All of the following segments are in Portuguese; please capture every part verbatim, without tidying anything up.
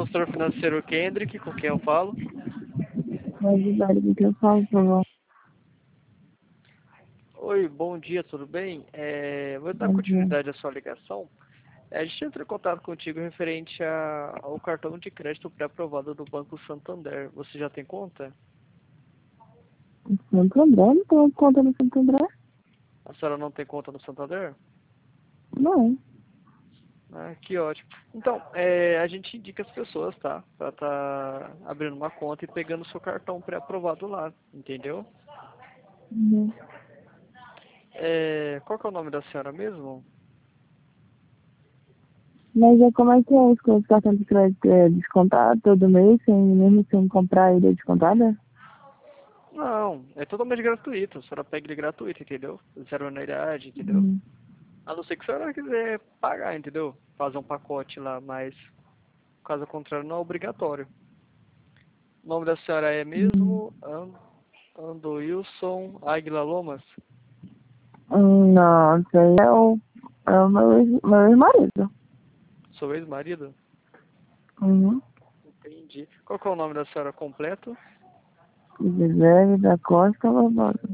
consultor financeiro Kendrick, com quem eu falo. Mas idade do que eu falo, por favor. Oi, bom dia, tudo bem? É, vou dar Bom dia. continuidade à sua ligação. É, a gente entrou em contato contigo referente a- ao cartão de crédito pré-aprovado do Banco Santander. Você já tem conta? Santo André? Não tenho conta no Santo André? A senhora não tem conta no Santander? Não. Ah, que ótimo. Então, é, a gente indica as pessoas, tá? Pra tá abrindo uma conta e pegando o seu cartão pré-aprovado lá, entendeu? Uhum. É, qual que é o nome da senhora mesmo? Mas é como é que é isso com esse cartão de crédito? É descontado todo mês, sem, mesmo sem comprar ele é descontada? Não, é totalmente gratuito. A senhora pega ele gratuito, entendeu? Zero anuidade, entendeu? Uhum. A não ser que a senhora quiser pagar, entendeu? Fazer um pacote lá, mas caso contrário não é obrigatório. O nome da senhora é Uhum. mesmo An- Andoilson Águila Lomas? Hum, não, isso aí é o, é o meu, ex- meu ex-marido. Seu ex-marido? Uhum. Entendi. Qual que é o nome da senhora completo? Gisele da Costa Barbosa.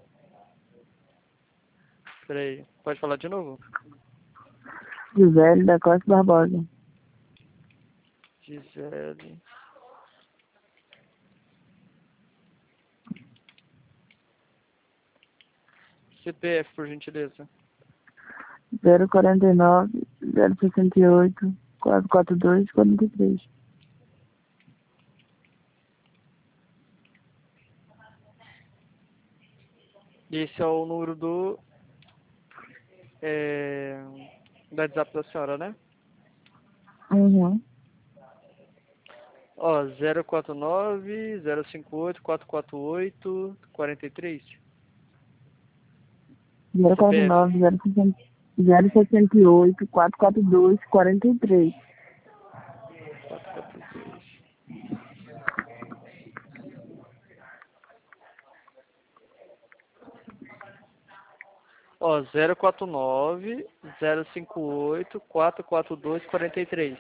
Peraí, pode falar de novo? Gisele da Costa Barbosa. Gisele. C P F, por gentileza. zero quarenta e nove, zero sessenta e oito, quatrocentos e quarenta e dois, quarenta e três. Esse é o número do... É, da WhatsApp da senhora, né? Uhum. Ó, zero quatro nove, zero cinco oito, quatro quatro oito, quarenta e três. zero quarenta e C P F. nove, zero sessenta e oito, quatrocentos e quarenta e dois, quarenta e três. quatro quatro dois. Ó, zero quatro nove, zero cinco oito, quatro quatro dois, quarenta e três.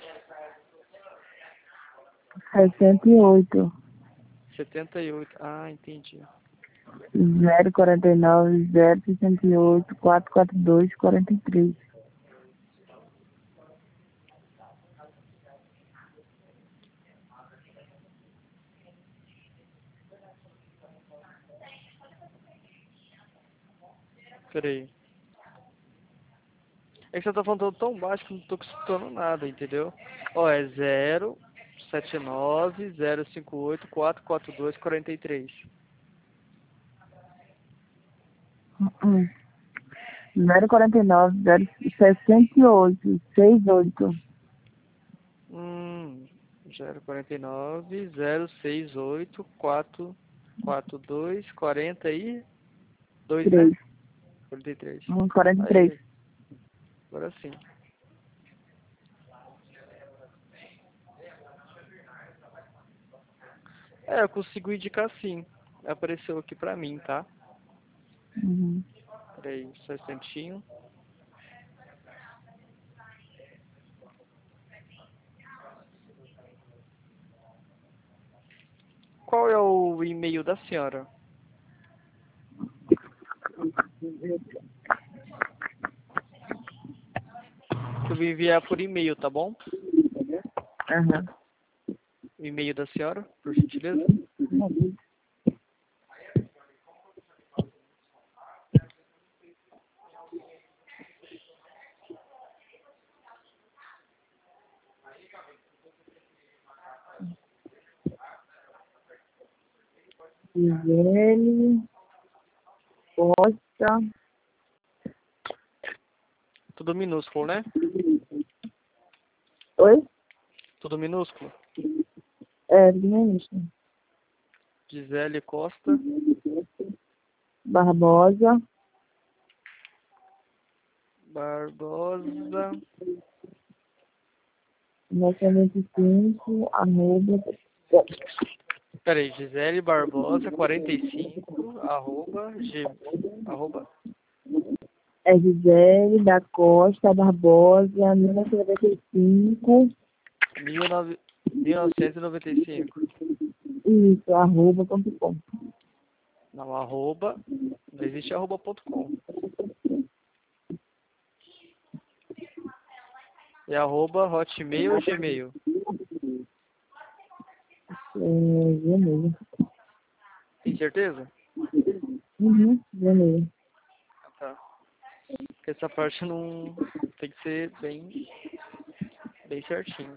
sessenta e oito, setenta e oito. Ah, entendi. zero quarenta e nove, zero sessenta e oito, quatrocentos e quarenta e dois, quarenta e três. Peraí. É que você tá falando tão baixo que eu não tô escutando nada, entendeu? Ó, é zero sete nove, zero cinco oito, quatro quatro dois, quarenta e três. Uhum. zero quarenta e nove, zero sessenta e oito, sessenta e oito. Hum, zero quarenta e nove, zero seis oito, quatro quatro dois, quarenta e dois, né? três. quarenta e três. Hum, quarenta e três. Aí, agora sim. É, eu consigo indicar sim. Apareceu aqui pra mim, tá? Uhum. Peraí, só um instantinho. Qual é o e-mail da senhora? Eu vou enviar por e-mail, tá bom? Uhum. O e-mail da senhora, por gentileza. Gisele Costa. Tudo minúsculo, né? Oi? Tudo minúsculo. É, ministro. Gisele Costa. Barbosa. Barbosa. noventa e cinco, arroba. Peraí, Gisele Barbosa, quarenta e cinco, arroba, g, arroba, É Gisele da Costa Barbosa, mil novecentos e noventa e cinco, mil e nove. mil novecentos e noventa e cinco. Isso, arroba ponto com. Não, arroba. Não existe arroba ponto com. É arroba hotmail ou gmail? É, Gmail. Tem certeza? Uhum, Gmail. Tá. Porque essa parte não tem que ser bem, bem certinho.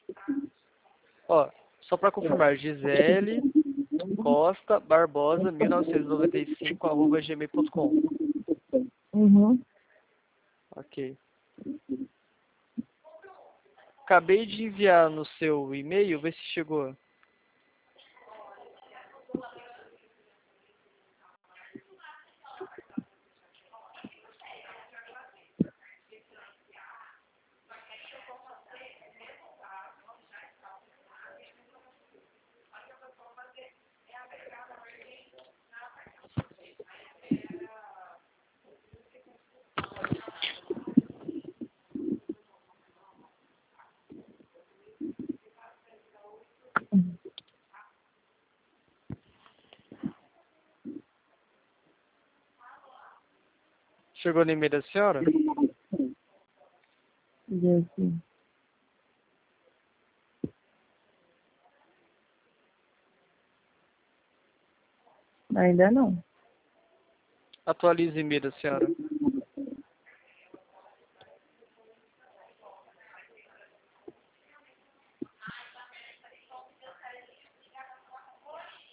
Ó, só pra confirmar, Gisele Costa Barbosa mil novecentos e noventa e cinco arroba gmail ponto com. Uhum. Ok. Acabei de enviar no seu e-mail, vê se chegou. Chegou no e-mail da senhora? Gente, ainda não. Atualize o e-mail da senhora.